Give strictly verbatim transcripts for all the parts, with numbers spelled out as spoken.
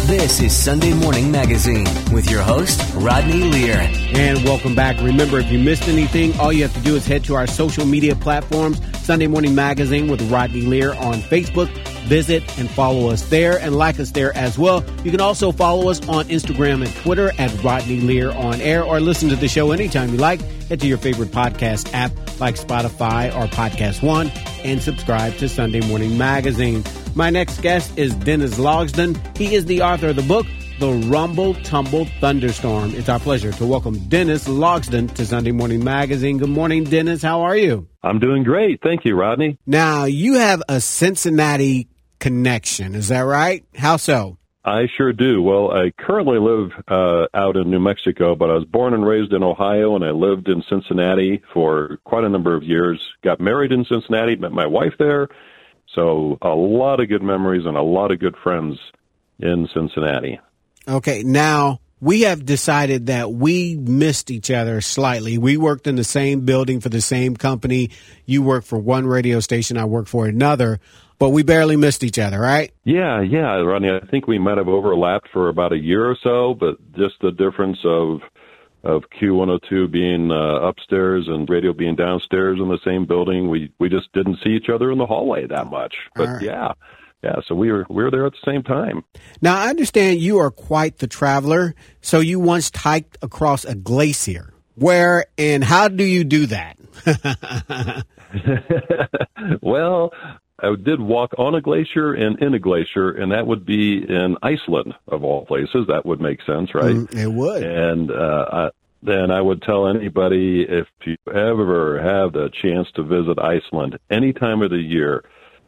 This is Sunday Morning Magazine with your host, Rodney Lear. And welcome back. Remember, if you missed anything, all you have to do is head to our social media platforms, Sunday Morning Magazine with Rodney Lear on Facebook. Visit and follow us there and like us there as well. You can also follow us on Instagram and Twitter at Rodney Lear on air, or listen to the show anytime you like. Head to your favorite podcast app like Spotify or Podcast One and subscribe to Sunday Morning Magazine. My next guest is Dennis Logsdon. He is the author of the book, The Rumble Tumble Thunderstorm. It's our pleasure to welcome Dennis Logsdon to Sunday Morning Magazine. Good morning, Dennis. How are you? I'm doing great. Thank you, Rodney. Now, you have a Cincinnati connection. Is that right? How so? I sure do. Well, I currently live uh, out in New Mexico, but I was born and raised in Ohio, and I lived in Cincinnati for quite a number of years. Got married in Cincinnati, met my wife there. So a lot of good memories and a lot of good friends in Cincinnati. Okay, now we have decided that we missed each other slightly. We worked in the same building for the same company. You worked for one radio station, I worked for another, but we barely missed each other, right? Yeah, yeah, Rodney. I think we might have overlapped for about a year or so, but just the difference of of Q one oh two being uh, upstairs and radio being downstairs in the same building, we we just didn't see each other in the hallway that much. But right. yeah. Yeah, so we were we were there at the same time. Now, I understand you are quite the traveler, so you once hiked across a glacier. Where and how do you do that? Well, I did walk on a glacier and in a glacier, and that would be in Iceland, of all places. That would make sense, right? Mm, it would. And uh, I, then I would tell anybody, if you ever have the chance to visit Iceland any time of the year,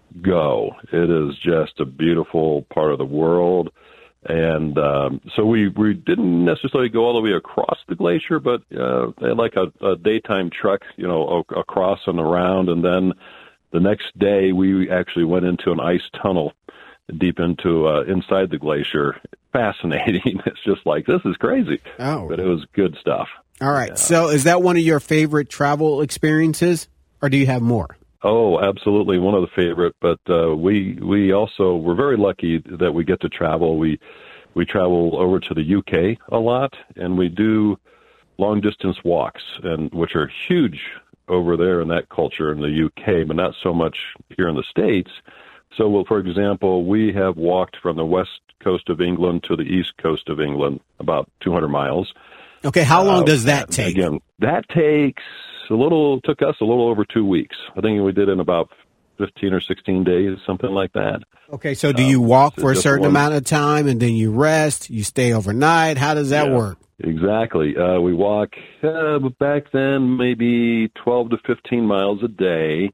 go. It is just a beautiful part of the world. And um, so we, we didn't necessarily go all the way across the glacier, but uh, like a, a daytime trek, you know, across and around. And then the next day we actually went into an ice tunnel deep into uh, inside the glacier. Fascinating. It's just like, this is crazy. Oh. But it was good stuff. All right. Yeah. So is that one of your favorite travel experiences, or do you have more? Oh, absolutely. One of the favorite, but uh, we we also, we're very lucky that we get to travel. We we travel over to the U K a lot, and we do long-distance walks, and which are huge over there in that culture in the U K, but not so much here in the States. So, well, for example, we have walked from the west coast of England to the east coast of England, about two hundred miles. Okay, how long uh, does that take? Again, that takes a little, took us a little over two weeks. I think we did in about fifteen or sixteen days, something like that. Okay, so do you walk um, for a certain one, amount of time and then you rest, you stay overnight? How does that yeah, work? Exactly. Uh, we walk, uh, back then, maybe twelve to fifteen miles a day.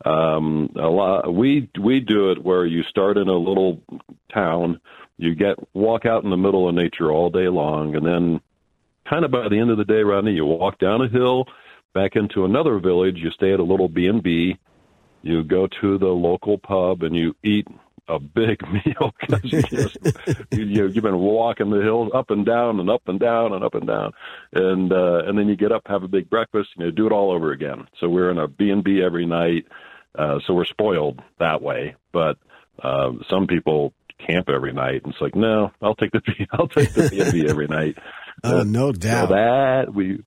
Um, a lot, we, we do it where you start in a little town, you get, walk out in the middle of nature all day long, and then kind of by the end of the day, Rodney, you walk down a hill, back into another village, you stay at a little B and B, you go to the local pub, and you eat a big meal because you just, you, you've been walking the hills up and down and up and down and up and down. And uh, and then you get up, have a big breakfast, and you do it all over again. So we're in a B and B every night, uh, so we're spoiled that way. But uh, some people camp every night, and it's like, no, I'll take the I'll take the B and B every night. Oh, no doubt. So that we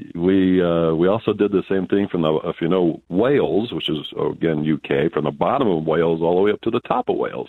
we uh, we also did the same thing from the, if you know, Wales, which is again U K, from the bottom of Wales all the way up to the top of Wales.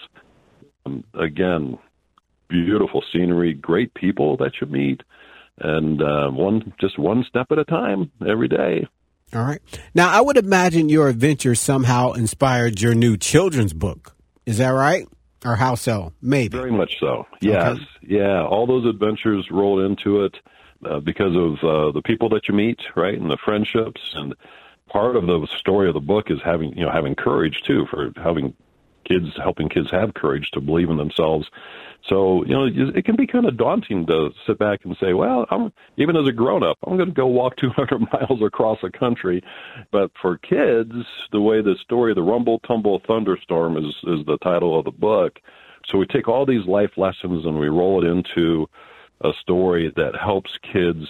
Um, again, beautiful scenery, great people that you meet, and uh, one just one step at a time every day. All right. Now, I would imagine your adventure somehow inspired your new children's book. Is that right? Or how so? Maybe. Very much so. Yes. Okay. Yeah. All those adventures rolled into it uh, because of uh, the people that you meet, right, and the friendships. And part of the story of the book is having, you know, having courage too, for having kids, helping kids have courage to believe in themselves. So, you know, it can be kind of daunting to sit back and say, well, I'm, even as a grown-up, I'm going to go walk two hundred miles across the country. But for kids, the way the story, The Rumble Tumble Thunderstorm is, is the title of the book. So we take all these life lessons and we roll it into a story that helps kids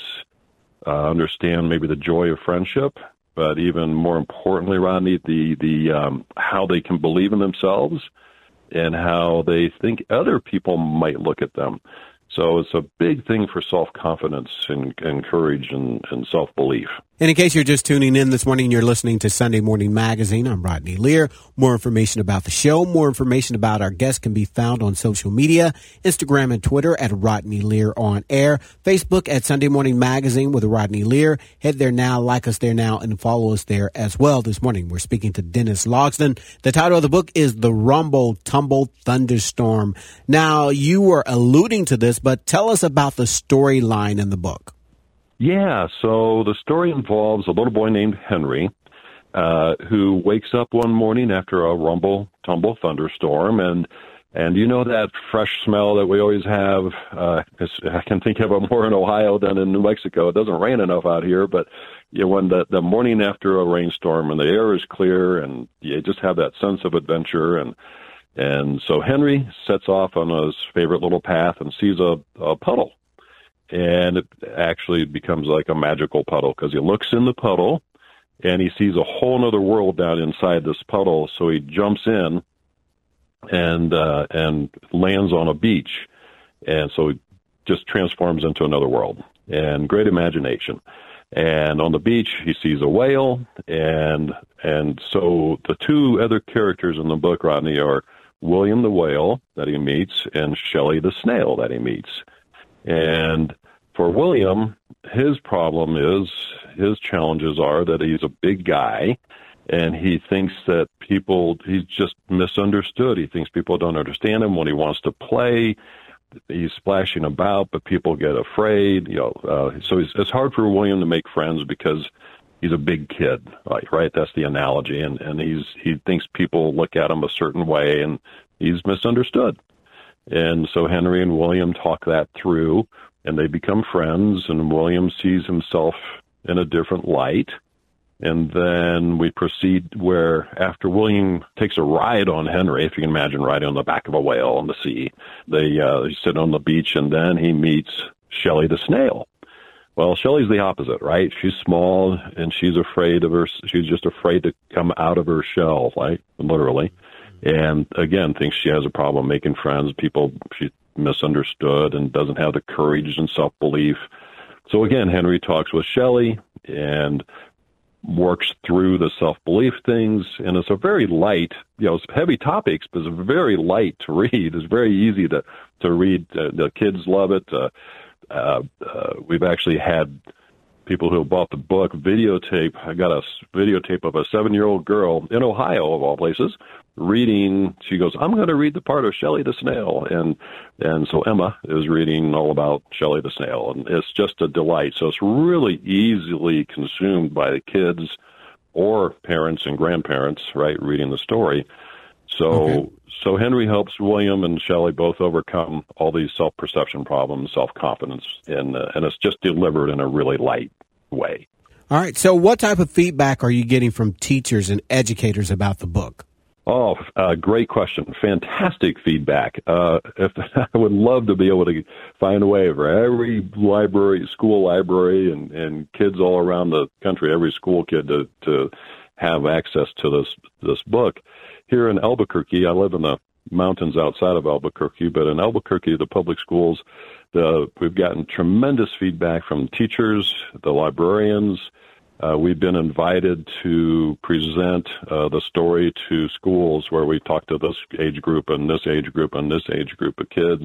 uh, understand maybe the joy of friendship, but even more importantly, Rodney, the, the um, how they can believe in themselves and how they think other people might look at them. So it's a big thing for self-confidence and, and courage and, and self-belief. And in case you're just tuning in this morning, you're listening to Sunday Morning Magazine. I'm Rodney Lear. More information about the show, more information about our guests can be found on social media, Instagram and Twitter at Rodney Lear on air, Facebook at Sunday Morning Magazine with Rodney Lear. Head there now, like us there now, and follow us there as well. This morning, we're speaking to Dennis Logsdon. The title of the book is The Rumble Tumble Thunderstorm. Now, you were alluding to this, but tell us about the storyline in the book. Yeah, so the story involves a little boy named Henry uh, who wakes up one morning after a rumble, tumble thunderstorm, and and you know that fresh smell that we always have. Uh, I can think of it more in Ohio than in New Mexico. It doesn't rain enough out here, but you know, when the, the morning after a rainstorm and the air is clear and you just have that sense of adventure, and and so Henry sets off on his favorite little path and sees a, a puddle. And it actually becomes like a magical puddle because he looks in the puddle and he sees a whole other world down inside this puddle. So he jumps in and uh, and lands on a beach. And so he just transforms into another world. And great imagination. And on the beach, he sees a whale. And and so the two other characters in the book, Rodney, are William the whale that he meets and Shelley the snail that he meets. And for William, his problem is, his challenges are that he's a big guy, and he thinks that people, he's just misunderstood. He thinks people don't understand him when he wants to play. He's splashing about, but people get afraid. You know, uh, so it's, it's hard for William to make friends because he's a big kid, right? Right? That's the analogy, and and he's he thinks people look at him a certain way, and he's misunderstood. And so Henry and William talk that through, and they become friends, and William sees himself in a different light. And then we proceed where after William takes a ride on Henry, if you can imagine riding on the back of a whale on the sea, they, uh, they sit on the beach, and then he meets Shelley the snail. Well, Shelley's the opposite, right? She's small, and she's afraid of her, she's just afraid to come out of her shell, right? Literally. And again, thinks she has a problem making friends. People, she's misunderstood and doesn't have the courage and self-belief. So again, Henry talks with Shelley and works through the self-belief things. And it's a very light, you know, it's heavy topics, but it's very light to read. It's very easy to, to read. Uh, the kids love it. Uh, uh, uh, we've actually had people who bought the book videotape. I got a videotape of a seven-year-old girl in Ohio, of all places, reading. She goes, I'm going to read the part of Shelley the snail. And and so Emma is reading all about Shelley the snail. And it's just a delight. So it's really easily consumed by the kids or parents and grandparents, right, reading the story. So okay. so Henry helps William and Shelley both overcome all these self-perception problems, self-confidence, and, uh, and it's just delivered in a really light way. All right. So what type of feedback are you getting from teachers and educators about the book? Oh, uh, great question. Fantastic feedback. Uh, if, I would love to be able to find a way for every library, school library, and, and kids all around the country, every school kid to, to have access to this, this book. Here in Albuquerque, I live in the mountains outside of Albuquerque, but in Albuquerque, the public schools, the, we've gotten tremendous feedback from teachers, the librarians. Uh, we've been invited to present uh, the story to schools where we talk to this age group and this age group and this age group of kids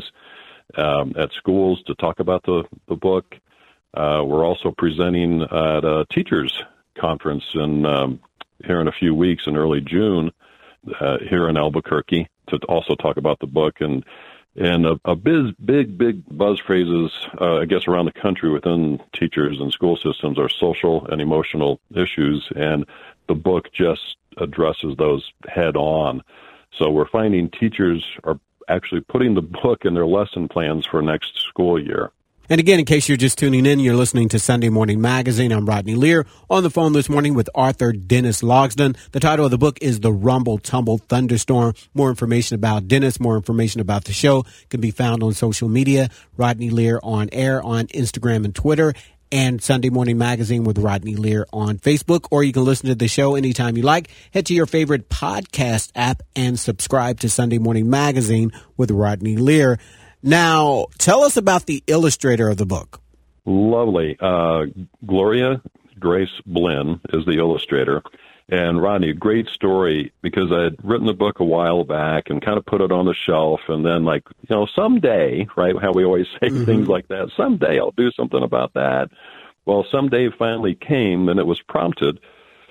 um, at schools to talk about the, the book. Uh, we're also presenting at a teachers conference in, um, here in a few weeks in early June uh, here in Albuquerque to also talk about the book. And And a, a big, big, big buzz phrases, uh, I guess, around the country within teachers and school systems are social and emotional issues, and the book just addresses those head on. So we're finding teachers are actually putting the book in their lesson plans for next school year. And again, in case you're just tuning in, you're listening to Sunday Morning Magazine. I'm Rodney Lear on the phone this morning with author Dennis Logsdon. The title of the book is The Rumble Tumble Thunderstorm. More information about Dennis, more information about the show can be found on social media. Rodney Lear on air on Instagram and Twitter and Sunday Morning Magazine with Rodney Lear on Facebook, or you can listen to the show anytime you like. Head to your favorite podcast app and subscribe to Sunday Morning Magazine with Rodney Lear. Now, tell us about the illustrator of the book. Lovely. Uh, Gloria Grace Blinn is the illustrator. And Rodney, great story, because I had written the book a while back and kind of put it on the shelf, and then like, you know, someday, right, how we always say mm-hmm. things like that, someday I'll do something about that. Well, someday finally came, and it was prompted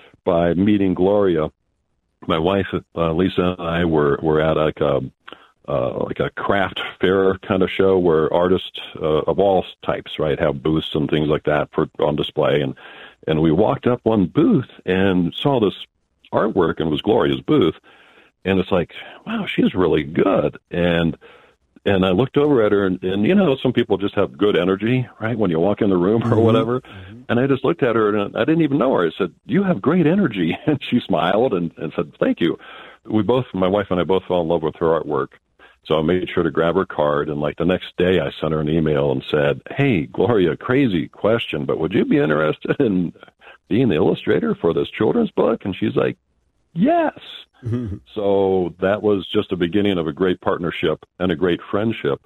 by meeting Gloria. My wife, uh, Lisa, and I were, were at like a, uh, like a craft fair kind of show where artists uh, of all types, right, have booths and things like that for on display. And And we walked up one booth and saw this artwork, and it was Gloria's booth. And it's like, wow, she's really good. And and I looked over at her, and, and you know, some people just have good energy, right, when you walk in the room or mm-hmm. whatever. Mm-hmm. And I just looked at her, and I didn't even know her. I said, you have great energy. And she smiled and, and said, thank you. We both, my wife and I both fell in love with her artwork. So I made sure to grab her card, and like the next day I sent her an email and said, hey, Gloria, crazy question, but would you be interested in being the illustrator for this children's book? And she's like, yes. Mm-hmm. So that was just the beginning of a great partnership and a great friendship.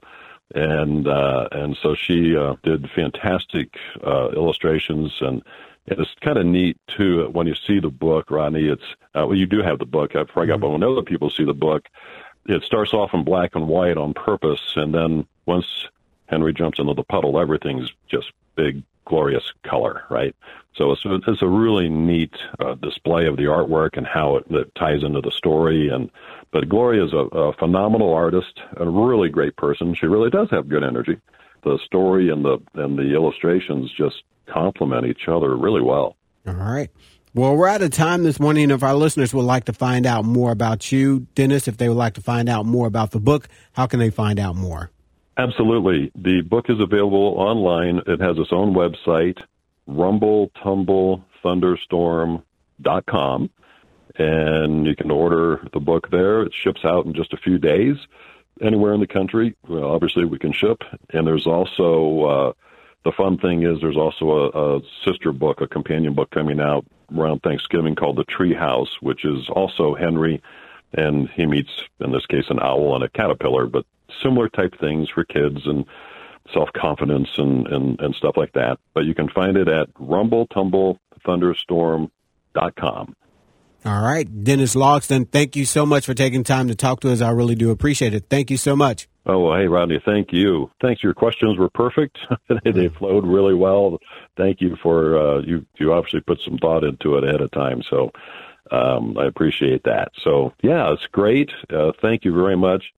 And uh, and so she uh, did fantastic uh, illustrations, and it's kind of neat, too, when you see the book, Rodney. It's uh, well, you do have the book, I forgot, mm-hmm. but when other people see the book, it starts off in black and white on purpose, and then once Henry jumps into the puddle, everything's just big, glorious color, right? So it's, it's a really neat uh, display of the artwork and how it, it ties into the story. And but Gloria is a, a phenomenal artist, a really great person. She really does have good energy. The story and the and the illustrations just complement each other really well. All right. Well, we're out of time this morning. If our listeners would like to find out more about you, Dennis, if they would like to find out more about the book, how can they find out more? Absolutely. The book is available online. It has its own website, rumble tumble thunderstorm dot com, and you can order the book there. It ships out in just a few days anywhere in the country. Well, obviously, we can ship, and there's also uh, the fun thing is there's also a, a sister book, a companion book coming out around Thanksgiving called The Tree House, which is also Henry, and he meets, in this case, an owl and a caterpillar, but similar type things for kids and self-confidence and, and, and stuff like that. But you can find it at rumble tumble thunderstorm dot com. All right. Dennis Logsdon, thank you so much for taking time to talk to us. I really do appreciate it. Thank you so much. Oh, well, hey, Rodney, thank you. Thanks. Your questions were perfect. they, they flowed really well. Thank you for, uh, you, you obviously put some thought into it ahead of time. So um, I appreciate that. So, yeah, it's great. Uh, thank you very much.